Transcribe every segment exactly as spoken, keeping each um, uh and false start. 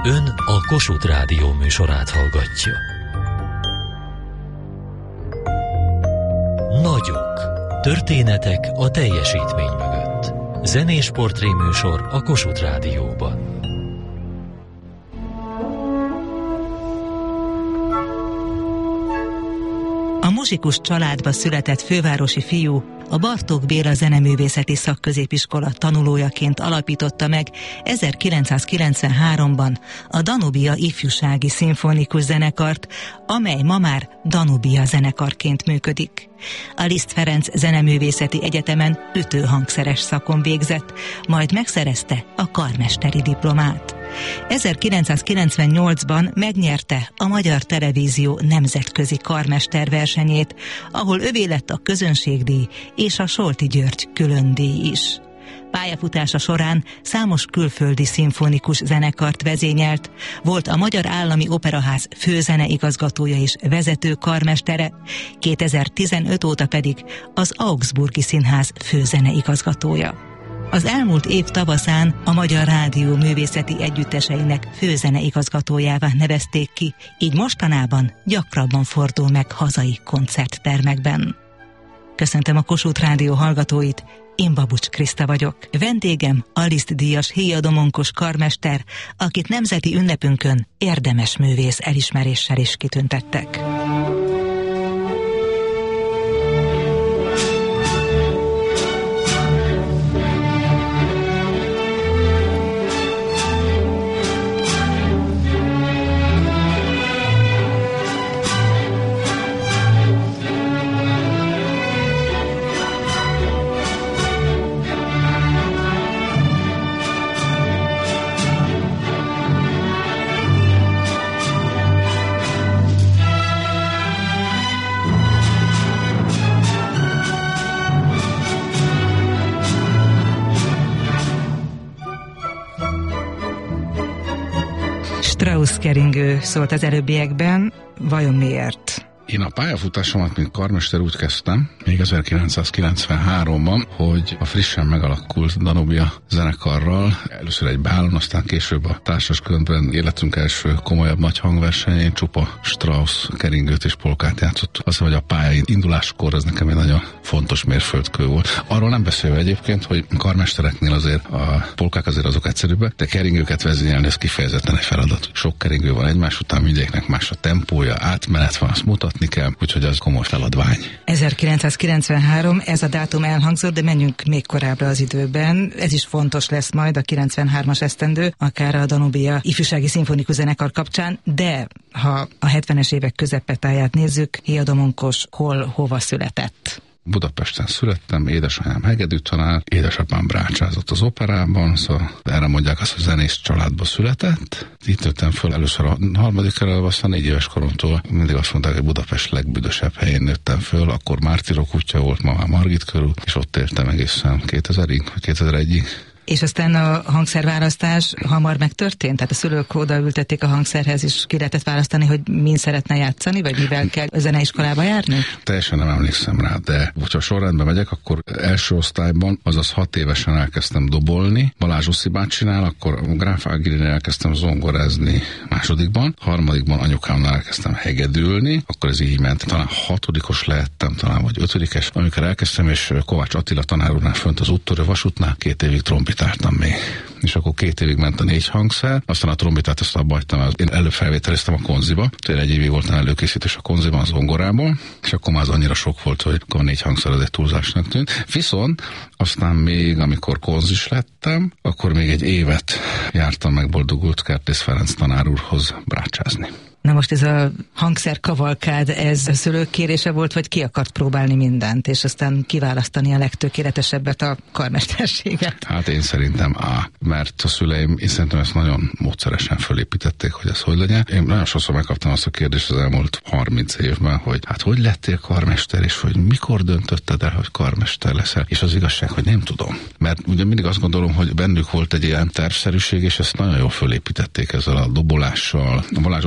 Ön a Kossuth Rádió műsorát hallgatja. Nagyok. Történetek a teljesítmény mögött. Zenés portréműsor a Kossuth Rádióban. A muzsikus családba született fővárosi fiú a Bartók Béla Zeneművészeti Szakközépiskola tanulójaként alapította meg ezerkilencszázkilencvenháromban a Danubia Ifjúsági Szimfonikus Zenekart, amely ma már Danubia zenekarként működik. A Liszt Ferenc Zeneművészeti Egyetemen ütőhangszeres szakon végzett, majd megszerezte a karmesteri diplomát. ezerkilencszázkilencvennyolcban megnyerte a Magyar Televízió nemzetközi karmesterversenyét, ahol övé lett a közönségdíj és a Solti György különdíj is. Pályafutása során számos külföldi szimfonikus zenekart vezényelt, volt a Magyar Állami Operaház főzeneigazgatója és vezető karmestere, kétezer-tizenöt óta pedig az Augsburgi Színház főzeneigazgatója. Az elmúlt év tavaszán a Magyar Rádió művészeti együtteseinek főzeneigazgatójává nevezték ki, így mostanában gyakrabban fordul meg hazai koncerttermekben. Köszöntöm a Kossuth Rádió hallgatóit, én Babucs Kriszta vagyok. Vendégem a Liszt-díjas Héja Domonkos karmester, akit nemzeti ünnepünkön érdemes művész elismeréssel is kitüntettek. Strauss keringő szólt az előbbiekben, vajon miért? Én a pályafutásomat, mint karmester úgy kezdtem, még ezerkilencszázkilencvenháromban, hogy a frissen megalakult Danubia zenekarral, először egy bálon, aztán később a társas könyvben életünk első komolyabb nagy hangversenyén csupa Strauss keringőt és polkát játszott. Azt mondom, hogy a pálya induláskor ez nekem egy nagyon fontos mérföldkő volt. Arról nem beszélve egyébként, hogy karmestereknél azért a polkák azért azok egyszerűbbek, de keringőket vezényelni ez kifejezetten egy feladat. Sok keringő van egymás után, mindegyiknek más a tempója, átmenet van, azt mutat kell, úgyhogy az komoly feladvány. ezerkilencszázkilencvenhárom, ez a dátum elhangzott, de menjünk még korábbra az időben. Ez is fontos lesz majd a kilencvenhármas esztendő, akár a Danubia Ifjúsági Szimfonikus Zenekar kapcsán, de ha a hetvenes évek közepetáját nézzük, Héja Domonkos hol, hova született? Budapesten születtem, édesanyám hegedű tanár, édesapám brácsázott az operában, szóval erre mondják azt, hogy zenész családba született. Itt nőttem föl először a harmadik kerületben, aztán négy éves koromtól mindig azt mondták, hogy Budapest legbüdösebb helyén nőttem föl, akkor Mártirok útja volt, ma már Margit körül, és ott értem egészen kétezerig, vagy kétezer-egyig. És aztán a hangszerválasztás hamar megtörtént? Tehát a szülők odaültették a hangszerhez, és ki lehetett választani, hogy min szeretne játszani, vagy mivel kell a zeneiskolába járni? Teljesen nem emlékszem rá, de hogyha sorrendben megyek, akkor első osztályban, azaz hat évesen elkezdtem dobolni. Balázs Oszi bácsinál, akkor Gráf Ágirinél elkezdtem zongorázni másodikban, harmadikban anyukámnál elkezdtem hegedülni, akkor ez így ment. Talán hatodikos lehettem, talán vagy ötödikes, amikor elkezdtem, és Kovács Attila tanár úrnál fönt az úttörő vasútnál két évig trombitáltam még. És akkor két évig ment a négy hangszer, aztán a trombitát ezt abba hagytam, én előbb felvételeztem a konziba, tehát egy évig voltam előkészítés a konziban, az zongorából, és akkor már az annyira sok volt, hogy akkor a négy hangszer az egy túlzásnak tűnt. Viszont aztán még, amikor konzis lettem, akkor még egy évet jártam meg boldogult Kertész Ferenc tanár úrhoz brácsázni. Na most ez a hangszerkavalkád, ez a szülők kérése volt, vagy ki akart próbálni mindent, és aztán kiválasztani a legtökéletesebbet, a karmesterséget? Hát én szerintem A, mert a szüleim, én szerintem ezt nagyon módszeresen fölépítették, hogy ez hogy legyen. Én nagyon sokszor megkaptam azt a kérdést az elmúlt harminc évben, hogy hát hogy lettél karmester, és hogy mikor döntötted el, hogy karmester leszel, és az igazság, hogy nem tudom. Mert ugye mindig azt gondolom, hogy bennük volt egy ilyen tervszerűség, és ezt nagyon jól fölépítették ezzel a dobolással. A Balázs Oszi bácsi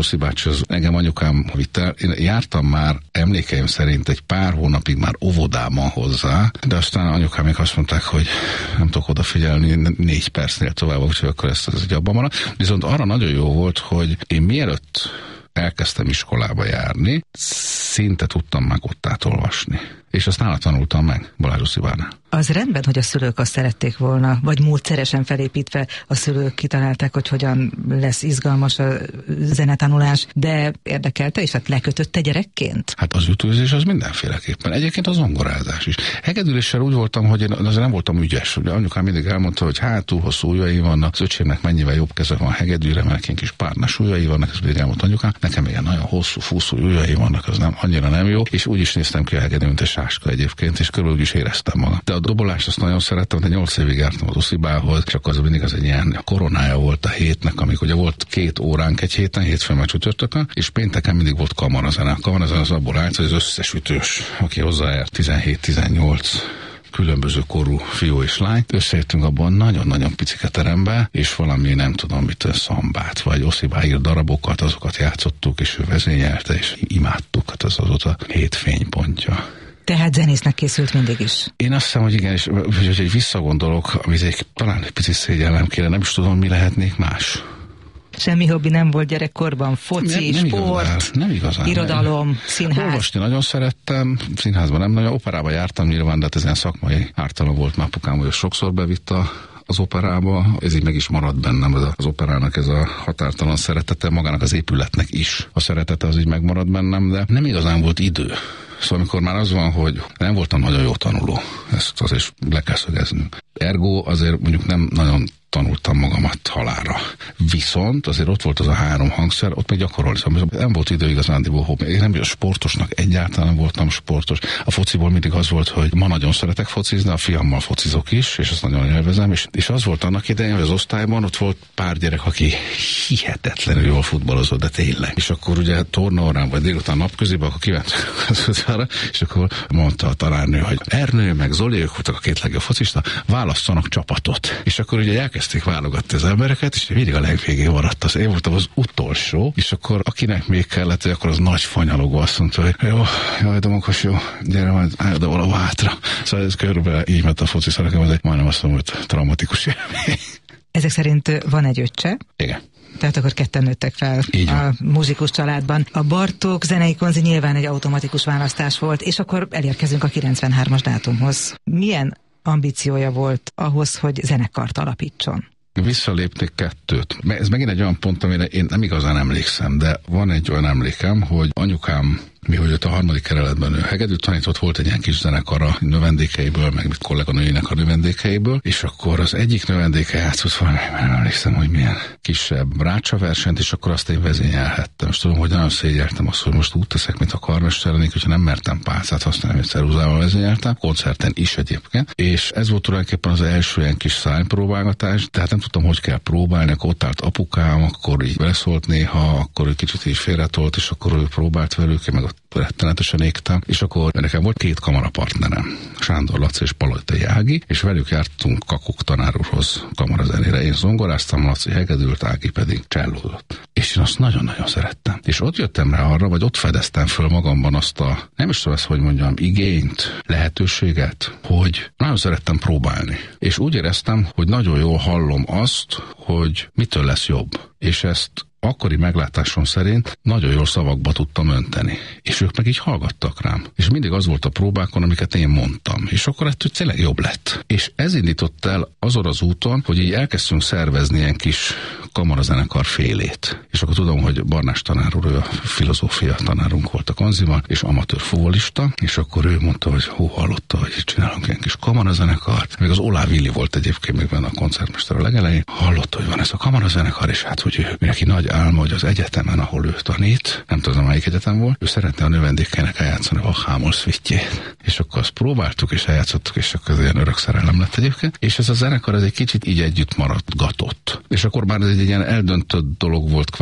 az engem anyukám vitt el. Én jártam már emlékeim szerint egy pár hónapig már óvodában hozzá, de aztán anyukám még azt mondták, hogy nem tudok odafigyelni négy percnél tovább, úgyhogy akkor ezt az egy abban maradt. Viszont arra nagyon jó volt, hogy én mielőtt elkezdtem iskolába járni, szinte tudtam meg ottát olvasni. És azt nála tanultam meg, Balázs Uszibánál. Az rendben, hogy a szülők azt szerették volna, vagy módszeresen felépítve a szülők kitalálták, hogy hogyan lesz izgalmas a zenetanulás, de érdekelte, és hát lekötötte gyerekként? Hát az ütőzés az mindenféleképpen. Egyébként az zongorázás is. Hegedüléssel úgy voltam, hogy én azért nem voltam ügyes. Ugye anyukám mindig elmondta, hogy hát túl hosszú ujjai vannak, az öcsémnek mennyivel jobb keze van hegedűre, mert ilyen kis párnás ujjai vannak, ez mindig elmondta anyukám. Nekem még nagyon hosszú, fúszú ujjai vannak, az nem, annyira nem jó, és úgy is néztem ki a hegedű, mint egy sáska egyébként, és körülbelül is éreztem magam. De a dobolást azt nagyon szerettem, de nyolc évig jártam az Uszibához, és akkor az mindig az egy ilyen koronája volt a hétnek, amikor ugye volt két óránk egy héten, hétfőn meg csütörtökön, és pénteken mindig volt kamarazene. A kamarazene az abból állt, hogy az összes ütős, aki hozzájárt tizenhét-tizennyolc különböző korú fiú és lány. Összeértünk abban nagyon-nagyon picike terembe, és valami nem tudom mit, szambát, vagy Uszibá írt darabokat, azokat játszottuk, és ő vezényelte, és imádtuk, hát az az a hét fénypontja. Tehát zenésznek készült mindig is. Én azt hiszem, hogy igen, és hogy egy visszagondolok, amit egy, talán egy picit szégyellem kéne, nem is tudom, mi lehetnék más. Semmi hobbi nem volt gyerekkorban? Foci, nem, nem sport, igazán, nem igazán, irodalom, nem. színház? Olvasni nagyon szerettem, színházban nem nagyon, operába jártam nyilván, de hát ez ilyen szakmai ártalom volt, már apukám, hogy sokszor bevitt a az operába, ez így meg is maradt bennem, az, az operának ez a határtalan szeretete, magának az épületnek is a szeretete az így megmaradt bennem, de nem igazán volt idő. Szóval amikor már az van, hogy nem voltam nagyon jó tanuló, ezt azért le kell szögeznünk. Ergo azért mondjuk nem nagyon tanultam magamat halálra. Viszont azért ott volt az a három hangszer, ott meg gyakorolni. Szóval nem volt idő igazándiból hobbi. Én nem sportosnak egyáltalán nem voltam sportos. A fociból mindig az volt, hogy ma nagyon szeretek focizni, a fiammal focizok is, és azt nagyon élvezem. És, és az volt annak idején, hogy az osztályban ott volt pár gyerek, aki hihetetlenül jól futballozott, de tényleg. És akkor ugye tornaórán vagy délután napközében, akkor kiment az utcára, és akkor mondta a tanárnő, hogy Ernő meg Zoli, ők voltak a két legjobb focista, válasszanak csapatot. És akkor ugye elkezdték válogatni az embereket, és mindig a legvégén maradt az. Én voltam az utolsó, és akkor akinek még kellett, hogy akkor az nagy fanyalogó azt mondta, hogy jó, jaj, Domokos, jó, gyere majd, állj oda valahol hátra. Szóval ez körülbelül így ment a foci, szóval nekem ez egy majdnem azt mondom, hogy traumatikus élmény. Ezek szerint van egy öccse? Igen. Tehát akkor ketten nőttek fel a muzsikus családban. A Bartók zenei konzi nyilván egy automatikus választás volt, és akkor elérkezünk a kilencvenhármas dátumhoz. Milyen ambíciója volt ahhoz, hogy zenekart alapítson? Visszalépték kettőt. Ez megint egy olyan pont, amire én nem igazán emlékszem, de van egy olyan emlékem, hogy anyukám, mi hogy ott a harmadik kereletben ő hegedűt tanított, volt egy ilyen kis zenekar a növendékeiből, meg mit kolléganőinek a növendékeiből, és akkor az egyik növendéke játszott valami, nem emlékszem, hogy milyen kisebb rácsaversenyt, és akkor azt én vezényelhettem. És tudom, hogy nagyon szégyeltem azt, hogy most úgy teszek, mint a karmester lennék, hogyha nem mertem pálcát használni, hogy ceruzával vezényeltem, koncerten is egyébként. És ez volt tulajdonképpen az első ilyen kis szánypróbálgatás, tehát nem tudtam, hogy kell próbálni, akkor ott állt apukám, akkor így beleszólt néha, akkor ő kicsit így félretolt, és akkor ő próbált velük, meg ott rettenetesen égtem, és akkor nekem volt két kamarapartnerem, Sándor Laci és Palottai Ági, és velük jártunk Kakuk tanár úrhoz kamarazenére. Én zongoráztam, Laci hegedült, Ági pedig csellózott. És én azt nagyon-nagyon szerettem. És ott jöttem rá arra, vagy ott fedeztem föl magamban azt a, nem is tudom ezt, hogy mondjam, igényt, lehetőséget, hogy nagyon szerettem próbálni. És úgy éreztem, hogy nagyon jól hallom azt, hogy mitől lesz jobb. És ezt akkori meglátásom szerint nagyon jól szavakba tudtam önteni. És ők meg így hallgattak rám. És mindig az volt a próbákon, amiket én mondtam. És akkor ettől tényleg jobb lett. És ez indított el azon az úton, hogy így elkezdtünk szervezni ilyen kis kamarazenekar félét. És akkor tudom, hogy Barnás tanár úr, ő a filozófia tanárunk volt a konziban, és amatőr fuvolista, és akkor ő mondta, hogy hú, hallotta, hogy csinálunk ilyen kis kamarazenekart. Még az Olá Villi volt egyébként még benne a koncertmester a legelején. Hallotta, hogy van ez a kamarazenekar, és hát, hogy ő neki nagy álma, hogy az egyetemen, ahol ő tanít, nem tudom, melyik egyetem volt, ő szeretne a növendékeinek eljátszani a Hámol szvittyét. És akkor azt próbáltuk, és eljátszottuk, és akkor ez ilyen örök szerelem lett egyébként. És ez a zenekar ez egy kicsit így együtt maradgatott. És akkor már ez egy ilyen eldöntött dolog volt kvázi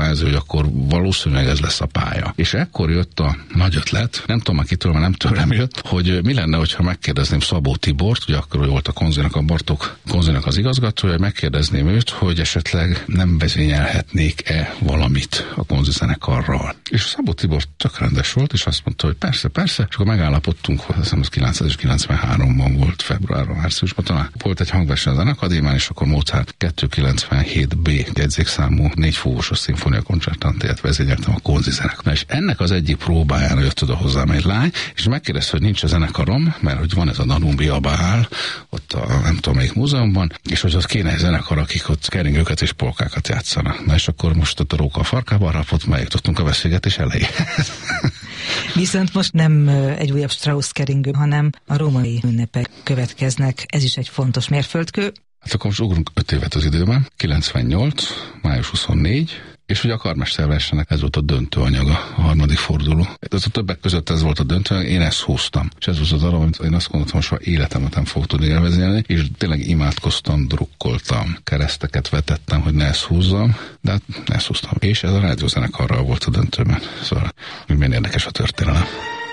pályázó, hogy akkor valószínűleg ez lesz a pálya. És ekkor jött a nagy ötlet, nem tudom már kitől, mert nem tőlem jött, hogy mi lenne, hogyha megkérdezném Szabó Tibort, ugye akkor ő volt a Konzinak, a Bartók Konzinak az igazgatója, hogy megkérdezném őt, hogy esetleg nem vezényelhetnék-e valamit a Konzi zenekarral. És a Szabó Tibor csak rendes volt, és azt mondta, hogy persze, persze, és akkor megállapodtunk, hogy azt hiszem az kilencszázkilencvenháromban volt, februárban, márciusban talán. Volt egy hangverseny a Zenekadémián, és akkor Mozart kétszázkilencvenhét bé jegyzékszámú négy fúvósos szimfónia koncertantét vezényeltem a Konzi zenekar. És ennek az egyik próbájára jött oda hozzám egy lány, és megkérdezte, hogy nincs a zenekarom, mert hogy van ez a Danumbia Bál, ott a nem tudom melyik múzeumban, és hogy ott kéne egy zenekar, akik ott keringőket és polkákat játszanak. Na és akkor most ott a róka a farkában rapott, megjutottunk a beszélgetés elejéhez. Viszont most nem egy újabb Strauss keringő, hanem a római ünnepek következnek. Ez is egy fontos mérföldkő. Hát akkor most ugrunk öt évet az időben. kilencvennyolc, május huszonnégy, és ugye a karmesterversenynek ez volt a döntő anyaga, a harmadik forduló. Ez a többek között ez volt a döntő, én ezt húztam. És ez volt az darab, amit én azt gondoltam, hogy soha életemet nem fogok tudni elvezényelni, és tényleg imádkoztam, drukkoltam, kereszteket vetettem, hogy ne ezt húzzam, de hát ezt húztam. És ez a rádiózenekarral volt a döntőben. Szóval milyen érdekes a történelem.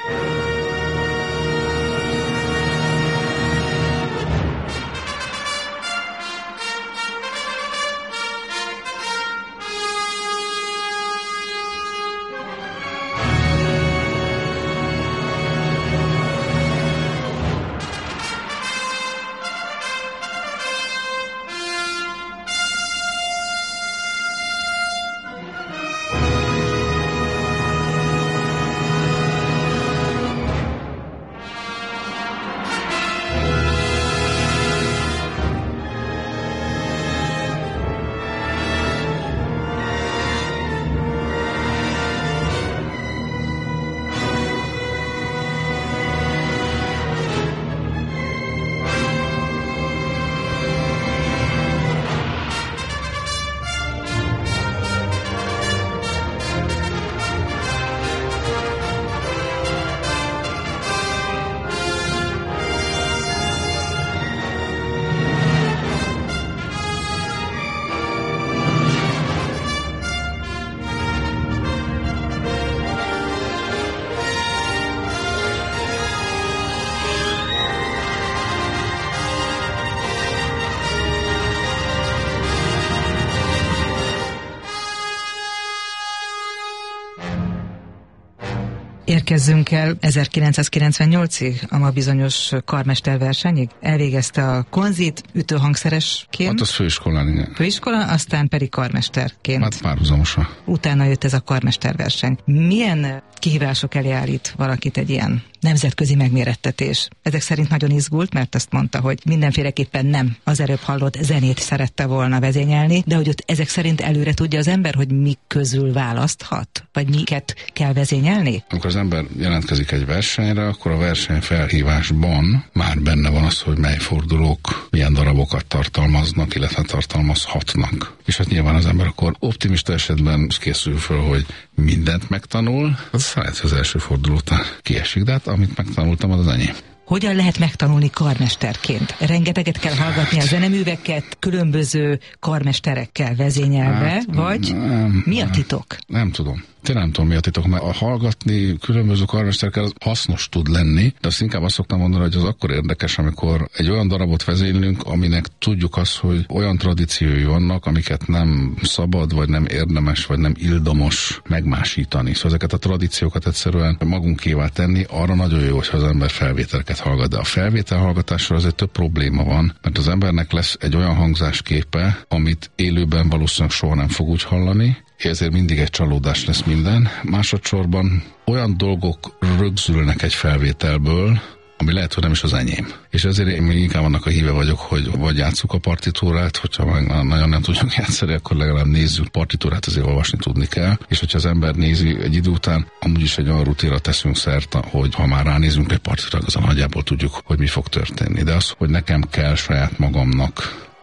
Érkezzünk el ezerkilencszázkilencvennyolcig, a ma bizonyos karmesterversenyig. Elvégezte a konzit ütőhangszeresként. Hát az főiskolán, igen. Főiskola, aztán pedig karmesterként. Hát párhuzamosan. Utána jött ez a karmesterverseny. Milyen kihívások elé állít valakit egy ilyen nemzetközi megmérettetés? Ezek szerint nagyon izgult, mert azt mondta, hogy mindenféleképpen nem az előbb hallott zenét szerette volna vezényelni, de hogy ott ezek szerint előre tudja az ember, hogy mik közül választhat? Vagy miket kell vezényelni? Amikor az ember jelentkezik egy versenyre, akkor a verseny felhívásban már benne van az, hogy mely fordulók milyen darabokat tartalmaznak, illetve tartalmazhatnak. És hát nyilván az ember akkor optimista esetben készül föl, hogy mindent megtanul, az lehet, hogy az első forduló után kiesik, de hát amit megtanultam, az az enyém. Hogyan lehet megtanulni karmesterként? Rengeteget kell hallgatni a zeneműveket, különböző karmesterekkel vezényelve, hát, vagy nem, mi a titok? Nem, nem tudom. Én nem tudom, mi a titok, mert a hallgatni különböző karmesterekkel az hasznos tud lenni, de azt inkább azt szoktam mondani, hogy az akkor érdekes, amikor egy olyan darabot vezénylünk, aminek tudjuk azt, hogy olyan tradíciói vannak, amiket nem szabad, vagy nem érdemes, vagy nem ildomos megmásítani. Szóval ezeket a tradíciókat egyszerűen magunkévá tenni, arra nagyon jó, hogyha az ember felvételeket hallgat. De a felvétel hallgatással azért több probléma van, mert az embernek lesz egy olyan hangzásképe, amit élőben valószínűleg soha nem fog úgy hallani, ezért mindig egy csalódás lesz minden. Másodszorban olyan dolgok rögzülnek egy felvételből, ami lehet, hogy nem is az enyém. És ezért én még inkább annak a híve vagyok, hogy vagy játsszuk a partitúrát, hogyha meg nagyon nem tudjuk játszani, akkor legalább nézzük. Partitúrát azért olvasni tudni kell, és hogyha az ember nézi egy idő után, amúgy is egy olyan rutinra teszünk szert, hogy ha már ránézünk egy partitúrát, azon nagyjából tudjuk, hogy mi fog történni. De az, hogy nekem kell saját magamnak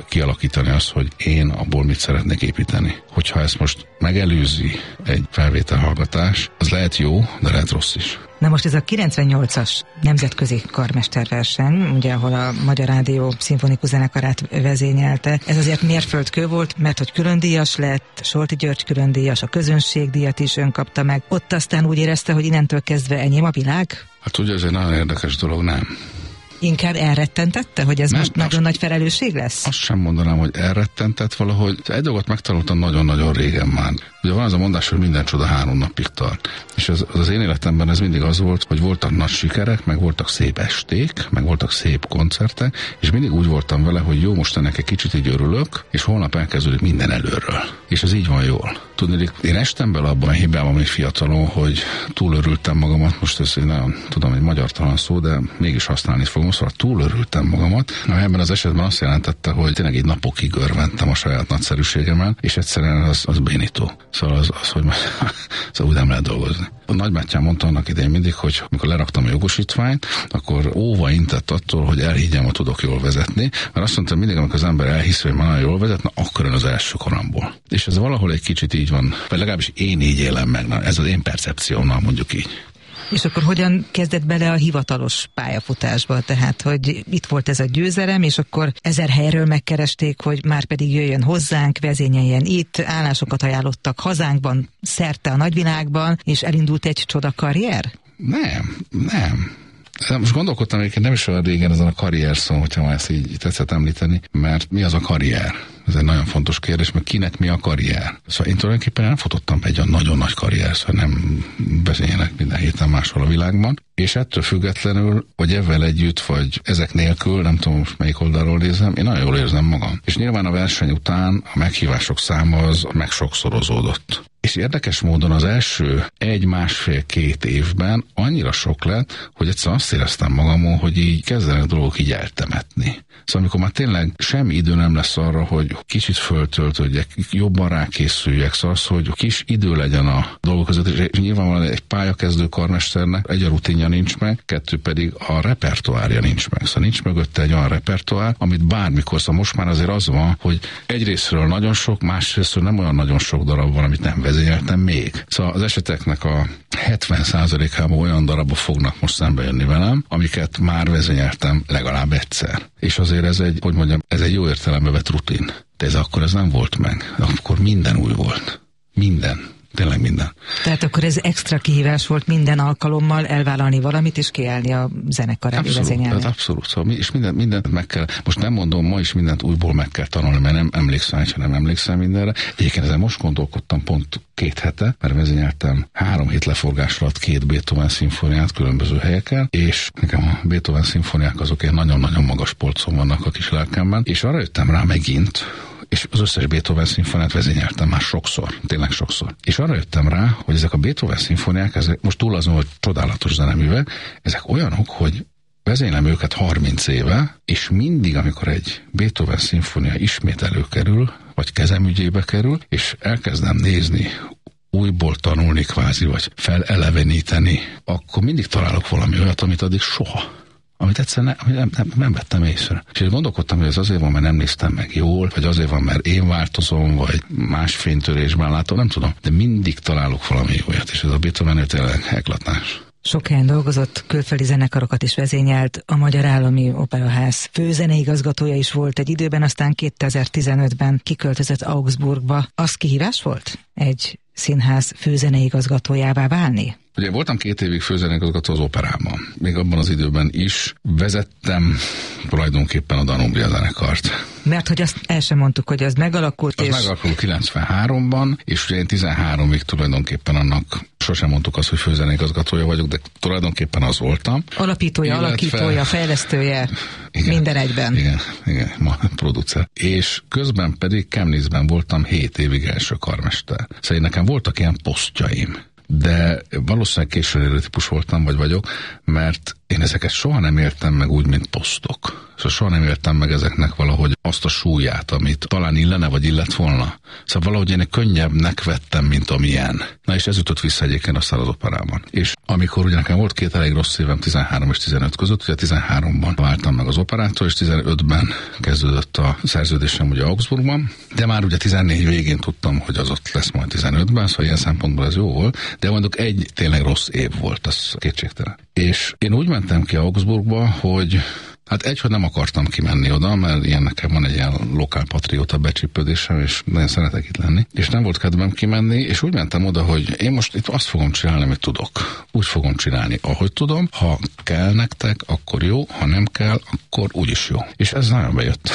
kialakítani azt, hogy én abból mit szeretnék építeni. Hogyha ezt most megelőzi egy felvételhallgatás, az lehet jó, de lehet rossz is. Na most ez a kilencvennyolcas nemzetközi karmesterverseny, ugye ahol a Magyar Rádió szimfonikus zenekarát vezényelte, ez azért mérföldkő volt, mert hogy különdíjas lett, Solti György különdíjas, a közönségdíjat is ön kapta meg. Ott aztán úgy érezte, hogy innentől kezdve enyém a világ? Hát ugye ez egy nagyon érdekes dolog, nem? Inkább elrettentette, hogy ez nem, most nagyon azt, nagy felelősség lesz? Azt sem mondanám, hogy elrettentett valahogy. Egy dolgot megtanultam nagyon-nagyon régen már. Ugye van az a mondás, hogy minden csoda három napig tart. És az, az én életemben ez mindig az volt, hogy voltak nagy sikerek, meg voltak szép esték, meg voltak szép koncertek, és mindig úgy voltam vele, hogy jó, most ennek egy kicsit így örülök, és holnap elkezdődik minden előről. És ez így van jól. Tudni, én estem bele abban a hibában még fiatalon, hogy túlörültem magamat, most ez nagyon tudom, egy magyartalan szó, de mégis használni fogom, szóval túlörültem magamat. Na, ebben az esetben azt jelentette, hogy tényleg egy napokig örventem a saját nagyszerűségemmel, és egyszerűen az, az bénító. Szóval az, az hogy szóval úgy nem lehet dolgozni. A nagybátyám mondta annak idején mindig, hogy amikor leraktam a jogosítványt, akkor óva intett attól, hogy elhiggyem, hogy tudok jól vezetni, mert azt mondta, hogy mindig, amikor az ember elhisz, hogy már nagyon jól vezet, na akkor ön az első koramból. És ez valahol egy kicsit így van, vagy legalábbis én így élem meg, na, ez az én percepciómnal, mondjuk így. És akkor hogyan kezdett bele a hivatalos pályafutásba? Tehát, hogy itt volt ez a győzelem, és akkor ezer helyről megkeresték, hogy már pedig jöjjön hozzánk, vezényeljen itt, állásokat ajánlottak hazánkban, szerte a nagyvilágban, és elindult egy csoda karrier? Nem, nem. Most gondolkodtam egyébként nem is olyan régen ezen a karrier szó, hogyha már ezt így tetszett említeni, mert mi az a karrier? Ez egy nagyon fontos kérdés, mert kinek mi a karrier? Szóval én tulajdonképpen nem futottam egy olyan nagyon nagy karrier, szóval nem vezényelek minden héten máshol a világban, és ettől függetlenül, vagy ezzel együtt, vagy ezek nélkül, nem tudom most melyik oldalról nézem, én nagyon jól érzem magam. És nyilván a verseny után a meghívások száma az meg sokszorozódott. És érdekes módon az első egy, másfél, két évben annyira sok lett, hogy egyszer azt éreztem magamon, hogy így kezdenek dolgok így eltemetni. Szóval amikor már tényleg semmi idő nem lesz arra, hogy kicsit föltöltődjek, jobban rákészüljek, szóval az, hogy kis idő legyen a dolgok között, és nyilvánvalóan egy pályakezdő karmesternek egy a rutinja nincs meg, kettő pedig a repertoárja nincs meg. Szóval nincs mögötte egy olyan repertoár, amit bármikor, szóval most már azért az van, hogy egyrésztről nagyon sok, másrésztről nem olyan nagyon sok darab van, amit nem vezényeltem még. Szóval az eseteknek a hetven százalékában olyan darabok fognak most szembe jönni velem, amiket már vezényeltem legalább egyszer. És azért ez egy, hogy mondjam, ez egy jó értelembe vett rutin. De ez akkor ez nem volt meg. De akkor minden új volt. Minden. Tényleg minden. Tehát akkor ez extra kihívás volt minden alkalommal elvállalni valamit, és kiállni a zenekar elé vezényelni. Abszolút. Szóval és minden, mindent meg kell, most nem mondom, ma is mindent újból meg kell tanulni, mert nem emlékszem, ha nem emlékszem mindenre. Egyébként ezen most gondolkodtam pont két hete, mert vezényeltem három hét leforgás alatt két Beethoven szimfóniát különböző helyeken, és nekem a Beethoven szimfóniák azok ilyen nagyon-nagyon magas polcon vannak a kis lelkemben, és arra jöttem rá megint, és az összes Beethoven szimfóniát vezényeltem már sokszor, tényleg sokszor. És arra jöttem rá, hogy ezek a Beethoven szimfóniák, ezek most túl azon, hogy csodálatos zeneművek, ezek olyanok, hogy vezénylem őket harminc éve, és mindig, amikor egy Beethoven szimfónia ismét előkerül, vagy kezemügyébe kerül, és elkezdem nézni, újból tanulni kvázi, vagy feleleveníteni, akkor mindig találok valami olyat, amit addig soha. Amit egyszerűen ne, nem, nem, nem vettem észre. És én gondolkodtam, hogy ez azért van, mert nem néztem meg jól, vagy azért van, mert én változom, vagy más fénytörésben látom, nem tudom. De mindig találok valami olyat, és ez a Beethoven tényleg eklatás. Sok helyen dolgozott, külföldi zenekarokat is vezényelt, a Magyar Állami Operaház főzeneigazgatója is volt egy időben, aztán kétezer-tizenötben kiköltözött Augsburgba. Az kihívás volt? Egy színház főzeneigazgatójává válni? Ugye voltam két évig főzeneigazgató az operában. Még abban az időben is vezettem tulajdonképpen a Danubria zenekart. Mert hogy azt el sem mondtuk, hogy az megalakult. Az és... megalakult kilencvenháromban, és ugye én tizenháromig tulajdonképpen annak sosem mondtuk azt, hogy főzeneigazgatója vagyok, de tulajdonképpen az voltam. Alapítója, illetve... alakítója, fejlesztője, igen, minden egyben. Igen, igen, ma producer. És közben pedig Chemnitz-ben voltam hét évig első karmester. Szóval nekem voltak ilyen posztjaim. de valószínűleg későn érő típus voltam, vagy vagyok, mert én ezeket soha nem éltem meg úgy, mint posztok. Szóval soha nem éltem meg ezeknek valahogy azt a súlyát, amit talán illene, vagy illet volna. Szóval valahogy én könnyebbnek vettem, mint amilyen. Na és ez jutott vissza egyébként aztán az operában. És amikor ugye nekem volt két elég rossz évem tizenhárom és tizenöt között, ugye tizenháromban váltam meg az operától, és tizenötben kezdődött a szerződésem ugye Augsburgban, de már ugye tizennégy végén tudtam, hogy az ott lesz majd tizenötben, szóval ilyen szempontból ez jó volt, de mondjuk egy tényleg rossz év volt, az kétségtelen. És én úgy mentem ki Augsburgba, hogy hát egy, hogy nem akartam kimenni oda, mert ilyen nekem van egy ilyen lokálpatrióta becsípődésem, és nagyon szeretek itt lenni. És nem volt kedvem kimenni, és úgy mentem oda, hogy én most itt azt fogom csinálni, amit tudok. Úgy fogom csinálni, ahogy tudom. Ha kell nektek, akkor jó, ha nem kell, akkor úgyis jó. És ez nagyon bejött.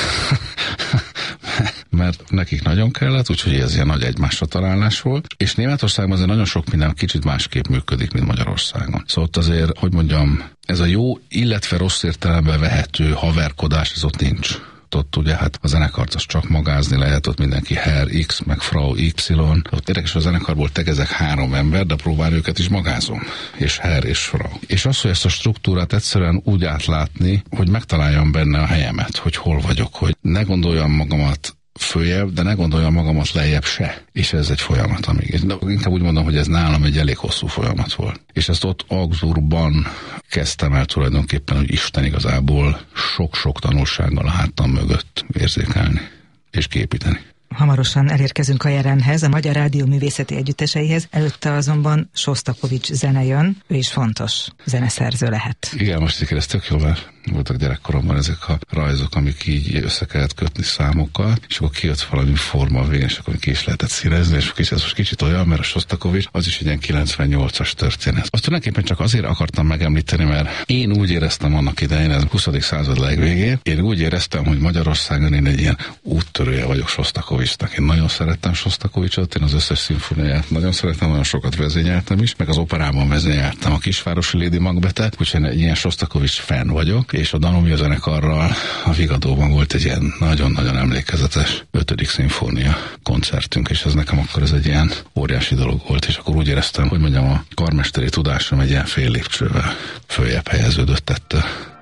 Mert nekik nagyon kellett, úgyhogy ez ilyen nagy egymásra találás volt. És Németországban azért nagyon sok minden kicsit másképp működik, mint Magyarországon. Szóval ott azért, hogy mondjam, ez a jó, illetve rossz értelemben vehető haverkodás, ez ott nincs. Ott ugye hát a zenekart az csak magázni lehet, ott mindenki Herr X, meg Frau Y. Ott érdekes, a zenekarból tegezek három ember, de próbál őket is magázom. És Herr és Frau. És az, hogy ezt a struktúrát egyszerűen úgy átlátni, hogy megtaláljam benne a helyemet, hogy hol vagyok, hogy ne gondoljam magamat följebb, de ne gondoljam magamat lejjebb se. És ez egy folyamat, amíg. De inkább úgy mondom, hogy ez nálam egy elég hosszú folyamat volt. És ezt ott Augsburgban kezdtem el tulajdonképpen, hogy Isten igazából sok-sok tanulsággal a hátam mögött érzékelni és képíteni. Hamarosan elérkezünk a Jelenhez, a Magyar Rádió Művészeti Együtteseihez. Előtte azonban Sostakovics zene jön, ő is fontos zeneszerző lehet. Igen, most így ez tök jó, mert voltak gyerekkoromban ezek a rajzok, amik így össze kellett kötni számokkal, és akkor kijött valami forma a végén, és akkor ki is lehetett színezni, és ez most kicsit olyan, mert a Sostakovics az is egy ilyen kilencvennyolcas történet. Azt tulajdonképpen csak azért akartam megemlíteni, mert én úgy éreztem annak idején, ez a huszadik század legvégén, én úgy éreztem, hogy Magyarországon én egy ilyen úttörője vagyok Sostakovicsnak. Én nagyon szerettem Sostakovicsot, én az összes szimfóniáját nagyon szerettem, nagyon sokat vezényeltem is, meg az operában vezényeltem a Kisvárosi Lady Macbethet, úgyhogy egy ilyen Sostakovics fan vagyok, és a Danunia zenekarral a Vigadóban volt egy ilyen nagyon-nagyon emlékezetes ötödik szimfónia koncertünk, és ez nekem akkor ez egy ilyen óriási dolog volt, és akkor úgy éreztem, hogy mondjam, a karmesteri tudásom egy ilyen fél lépcsővel följebb helyeződött ettől.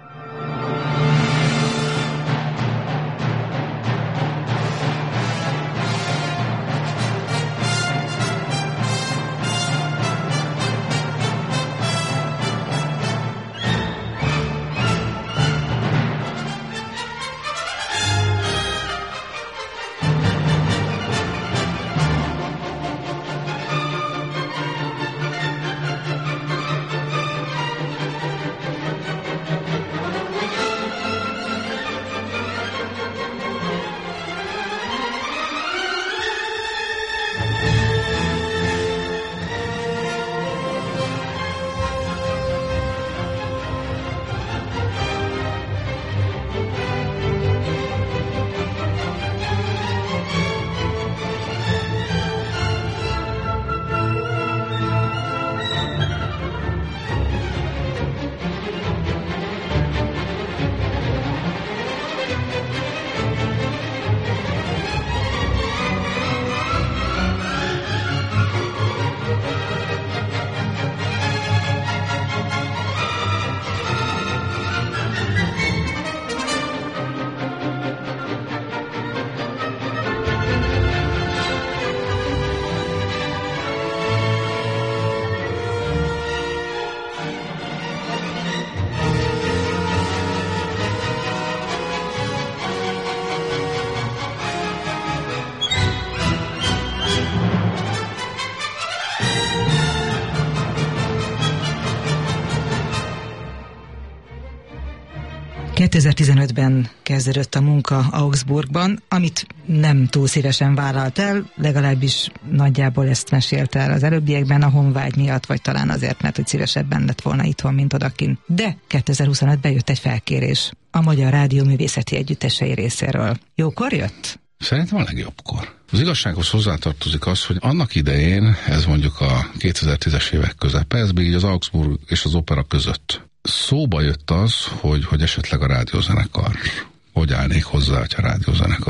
kétezer-tizenötben kezdődött a munka Augsburgban, amit nem túl szívesen vállalt el, legalábbis nagyjából ezt mesélte el az előbbiekben a honvágy miatt, vagy talán azért, mert hogy szívesebben lett volna itthon, mint odakin. De kétezer-huszonötben jött egy felkérés a Magyar Rádió Művészeti Együttesei részéről. Jókor jött? Szerintem a legjobbkor. Az igazsághoz hozzátartozik az, hogy annak idején, ez mondjuk a kétezer-tízes évek közepe, ez még így az Augsburg és az opera között. Szóba jött az, hogy, hogy esetleg a rádiózenekar, hogy állnék hozzá, hogy a rádiózenekar. És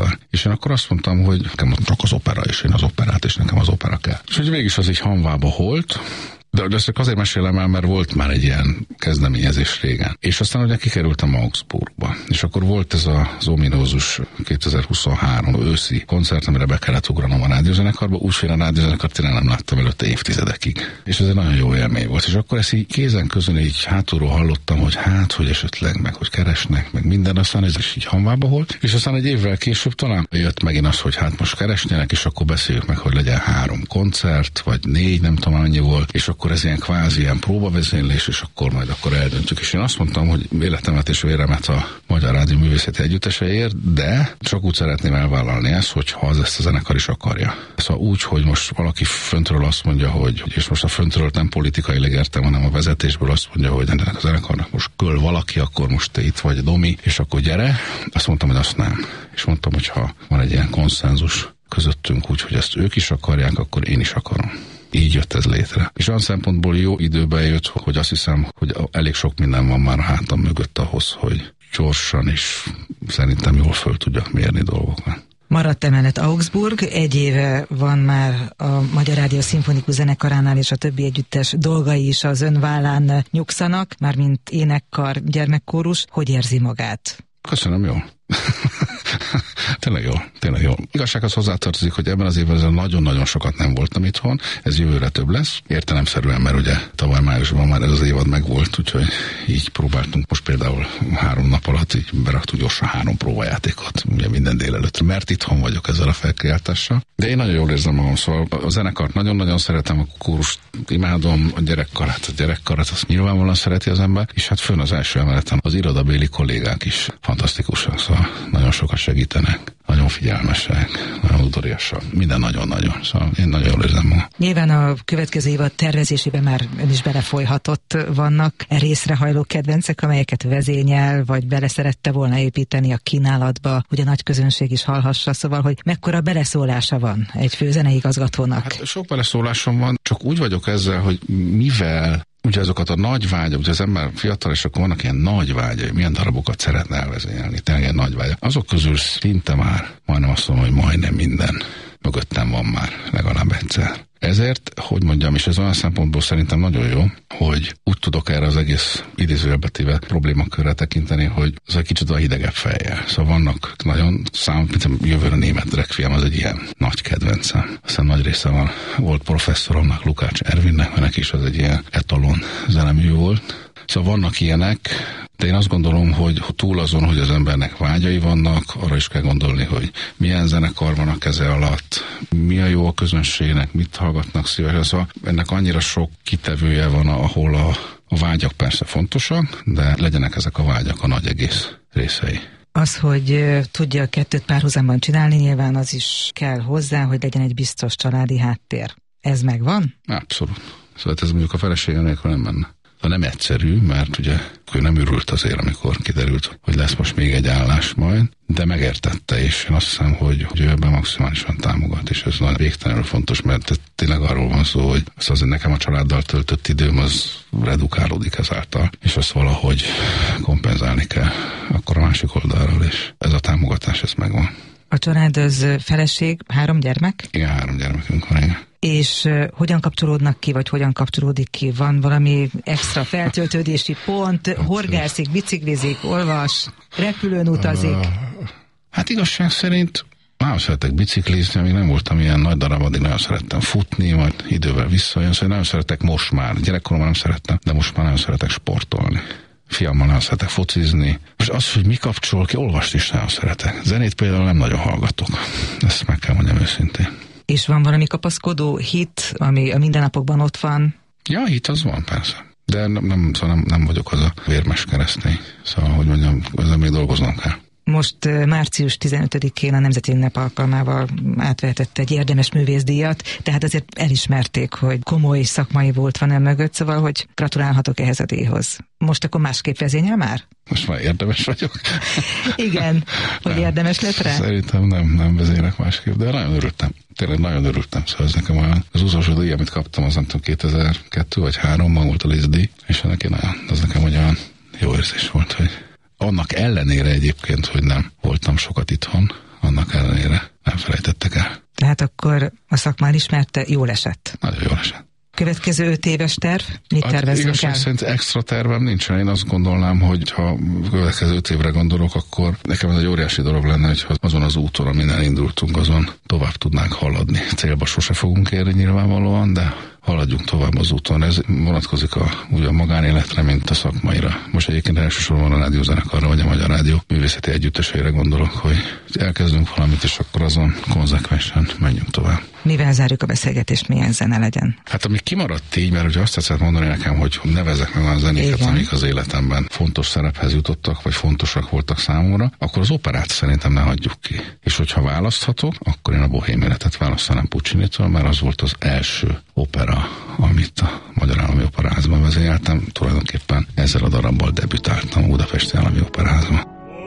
És én akkor azt mondtam, hogy nekem csak az opera, és én az operát, és nekem az opera kell. És hogy végig az így hanvába holt, de, de ezt azért mesélem el, mert volt már egy ilyen kezdeményezés régen. És aztán ugye kikerültem Augsburgba. És akkor volt ez az ominózus kétezer-huszonhárom őszi koncert, amire be kellett ugranom a rádiózenekarba. Úgyféle rádiózenekart tényleg nem láttam előtte évtizedekig. És ez egy nagyon jó élmény volt. És akkor ezt így kézen közön így hátulról hallottam, hogy hát, hogy esetleg, meg hogy keresnek, meg minden, aztán ez is így hanvába volt. És aztán egy évvel később talán jött megint az, hogy hát most keresnének, és akkor beszéljük meg, hogy legyen három koncert, vagy négy, nem tudom annyi volt, és akkor ez ilyen kvázi ilyen próbavezénylés, és akkor majd akkor eldöntjük. És én azt mondtam, hogy életemet és véremet a Magyar Rádió Művészeti Együtteseért, de csak úgy szeretném elvállalni ezt, hogyha az ezt a zenekar is akarja. Szóval úgy, hogy most valaki föntről azt mondja, hogy, és most a föntről nem politikailag értem, hanem a vezetésből azt mondja, hogy ennek a zenekarnak most köl valaki, akkor most te itt vagy, Domi, és akkor gyere. Azt mondtam, hogy azt nem. És mondtam, hogy ha van egy ilyen konszenzus közöttünk úgy, hogy ezt ők is akarják, akkor én is akarom. Így jött ez létre. És olyan szempontból jó időben jött, hogy azt hiszem, hogy elég sok minden van már a hátam mögött ahhoz, hogy gyorsan és szerintem jól föl tudjak mérni dolgokat. Maradt emellett Augsburg, egy éve van már a Magyar Rádió Szimfonikus Zenekaránál, és a többi együttes dolgai is az ön vállán nyugszanak, mármint énekkar, gyermekkórus. Hogy érzi magát? Köszönöm, jól. Tényleg jó, tényleg jó. Igazsághoz hozzátartozik, hogy ebben az évben nagyon-nagyon sokat nem voltam itthon, ez jövőre több lesz. Értelemszerűen, mert ugye tavaly májusban már ez az évad megvolt, úgyhogy így próbáltunk most például három nap alatt, így beraktuk gyorsan három próbajátékot, ugye minden délelőtt, mert itthon vagyok ezzel a felkiáltással. De én nagyon jól érzem magam, szóval a zenekart nagyon-nagyon szeretem, a kórust imádom, a gyerekkarát, a gyerekkarát azt nyilvánvalóan szereti az ember, és hát fönn az első emeleten az irodabéli kollégák is fantasztikusak, szóval nagyon sokat segítenek, nagyon figyelmesek, nagyon udvariasak, minden nagyon-nagyon. Szóval én nagyon jól érzem magam. Nyilván a következő évad tervezésében már ön is belefolyhatott, vannak részrehajló kedvencek, amelyeket vezényel, vagy bele szerette volna építeni a kínálatba, hogy a nagy közönség is hallhassa, szóval, hogy mekkora beleszólása van egy főzeneigazgatónak. Hát sok beleszólásom van, csak úgy vagyok ezzel, hogy mivel ugye azokat a nagy vágyak, ugye az ember fiatal, és akkor vannak ilyen nagy vágyai, milyen darabokat szeretne elvezényelni, tényleg ilyen nagy vágyak. Azok közül szinte már, majdnem azt mondom, hogy majdnem minden mögöttem van már legalább egyszer. Ezért, hogy mondjam, és ez olyan szempontból szerintem nagyon jó, hogy úgy tudok erre az egész idézőjelbetéve problémakörre tekinteni, hogy az egy kicsit a hidegebb fejjel. Szóval vannak nagyon szám, mint a jövőre német Dreckfilm, az egy ilyen nagy kedvencem. Aztán nagy része van, volt professzoromnak, Lukács Ervinnek, mert neki is az egy ilyen etalon zenemű volt. Szóval vannak ilyenek, de én azt gondolom, hogy túl azon, hogy az embernek vágyai vannak, arra is kell gondolni, hogy milyen zenekar van a keze alatt, mi a jó a közönségnek, mit hallgatnak szívesen. Szóval ennek annyira sok kitevője van, ahol a, a vágyak persze fontosak, de legyenek ezek a vágyak a nagy egész részei. Az, hogy tudja a kettőt párhuzamban csinálni, nyilván az is kell hozzá, hogy legyen egy biztos családi háttér. Ez megvan? Abszolút. Szóval ez mondjuk a felesége nélkül nem menne. De nem egyszerű, mert ugye ő nem örült azért, amikor kiderült, hogy lesz most még egy állás majd, de megértette, és én azt hiszem, hogy, hogy ő ebben maximálisan támogat, és ez nagyon végtelenül fontos, mert tényleg arról van szó, hogy az azért nekem a családdal töltött időm az redukálódik ezáltal, és azt valahogy kompenzálni kell akkor a másik oldalról, és ez a támogatás, ez megvan. A család az feleség, három gyermek? Igen, három gyermekünk van, igen. És uh, hogyan kapcsolódnak ki, vagy hogyan kapcsolódik ki? Van valami extra feltöltődési pont, horgászik, biciklizik, olvas, repülőn utazik? Hát igazság szerint nagyon szeretek biciklizni, amíg nem voltam ilyen nagy darab, addig nagyon szerettem futni, majd idővel visszajön, szóval nagyon szeretek most már, gyerekkoromban nem szerettem, de most már nagyon szeretek sportolni. Fiammal nagyon szeretek focizni. Most az, hogy mi kapcsol ki, olvast is nagyon szeretek. Zenét például nem nagyon hallgatok. Ezt meg kell mondjam őszintén. És van valami kapaszkodó hit, ami a mindennapokban ott van? Ja, hit az van, persze. De nem, nem, szóval nem, nem vagyok az a vérmes keresztény. Szóval, hogy mondjam, ezzel még dolgoznom kell. Most március tizenötödikén a Nemzeti Ünnep alkalmával átvehetett egy érdemes művészdíjat, tehát azért elismerték, hogy komoly szakmai volt van el mögött, szóval, hogy gratulálhatok ehhez a díjhoz. Most akkor másképp vezényel már? Most már érdemes vagyok. Igen, hogy érdemes lett rá? Szerintem nem, nem vezényelek másképp, de nagyon örültem. Tényleg nagyon örültem. Szóval ez nekem olyan, az utolsó díj, amit kaptam, az nem tudom, kétezer-kettő vagy háromban volt a Liszt díj, és neki nagyon, az nekem olyan jó érzés volt, hogy annak ellenére egyébként, hogy nem voltam sokat itthon, annak ellenére akkor a szakma elismerte, jól esett. Nagyon jól esett. Következő öt éves terv? Mit hát tervezünk igazság el? szerint extra tervem nincsen. Én azt gondolnám, hogy ha következő öt évre gondolok, akkor nekem ez egy óriási dolog lenne, hogyha azon az úton, amin elindultunk, azon tovább tudnánk haladni. Célba sose fogunk érni nyilvánvalóan, de haladjunk tovább az úton. Ez vonatkozik a, ugye a magánéletre, mint a szakmaira. Most egyébként elsősorban a rádiózenekarra, vagy a Magyar Rádió művészeti együtteseire gondolok, hogy elkezdünk valamit, és akkor azon konzekvensen menjünk tovább. Mivel zárjuk a beszélgetést, milyen zene legyen? Hát ami kimaradt így, mert ugye azt tetszett mondani nekem, hogy nevezek meg olyan zenéket, igen, amik az életemben fontos szerephez jutottak, vagy fontosak voltak számomra, akkor az operát szerintem ne hagyjuk ki. És hogyha választhatok, akkor én a Bohém életet választanám Puccinitől, mert az volt az első opera, amit a Magyar Állami Operaházban vezényeltem. Tulajdonképpen ezzel a darabbal debütáltam a Budapesti Állami Operaházban.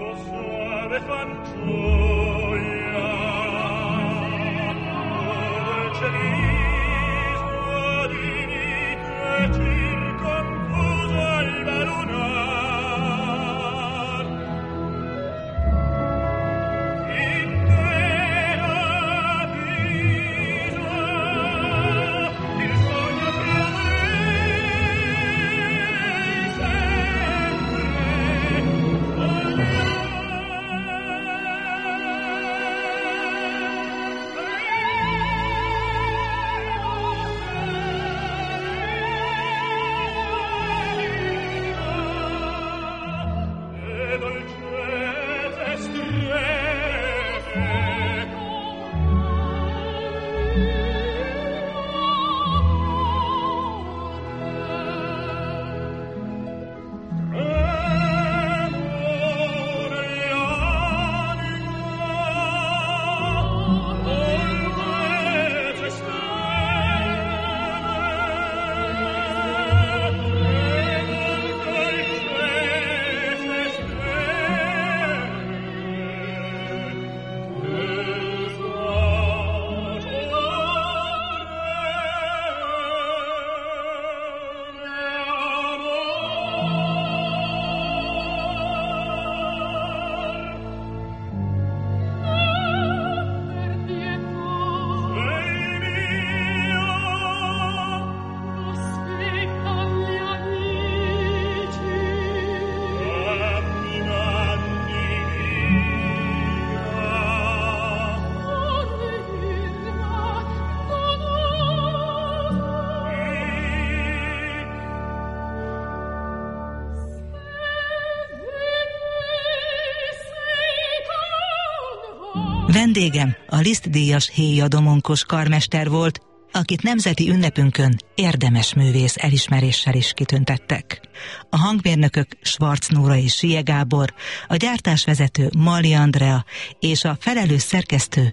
Vendégem a Liszt-díjas Héja Domonkos karmester volt, akit nemzeti ünnepünkön érdemes művész elismeréssel is kitüntettek. A hangmérnökök Schwarz Nóra és Sie Gábor, a gyártásvezető Mali Andrea és a felelős szerkesztő